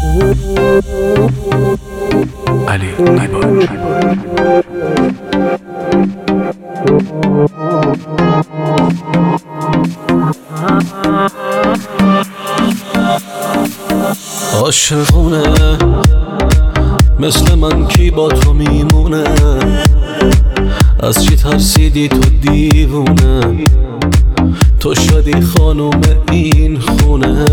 علی ایباد. عاشقونه مثل من کی با تو میمونه؟ از چی ترسیدی تو دیوونه؟ تو شدی خانوم این خونه.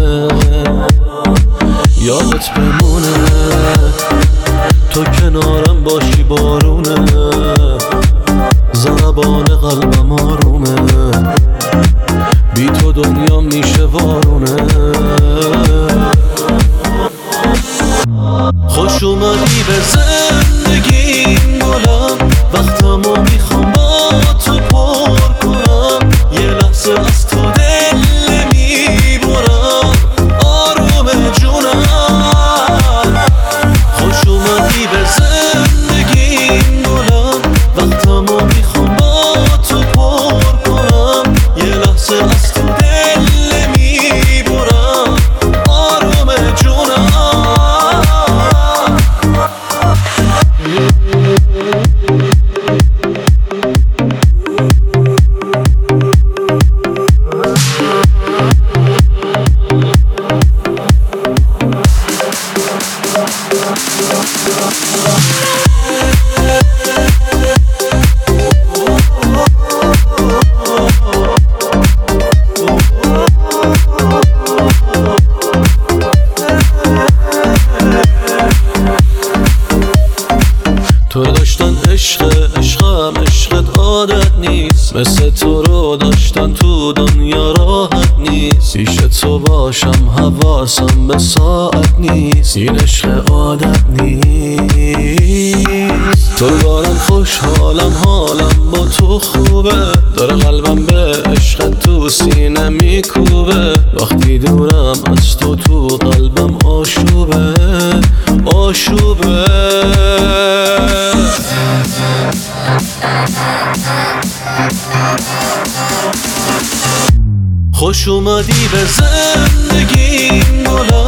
یادت بمونه تو کنارم باشی بارونه، ضربان قلبم آرومه، بی تو دنیا میشه وارونه. خوش اومدی به زندگی گلم، وقتمو میخوام با تو پر کنم، یه لحظه از تو دل نمیبرم آروم جونم. خوش اومدی به زندگی گلم، وقتمو میخوام با تو پر کنم، یه لحظه از تو دل نمیبرم آروم جونم. تو داشتن عشقم عشقت عادت نیست، مثل تو رو داشتن تو دنیا راحت نیست. پیش تو باشم حواسم به ساعت نیست، این عشق عادت نیست. تو دارم خوشحالم حالم با تو خوبه، داره قلبم به عشقت تو سینه میکوبه. وقتی دورم از تو تو قلبم آشوبه آشوبه. خوش اومدی به زندگی گلم،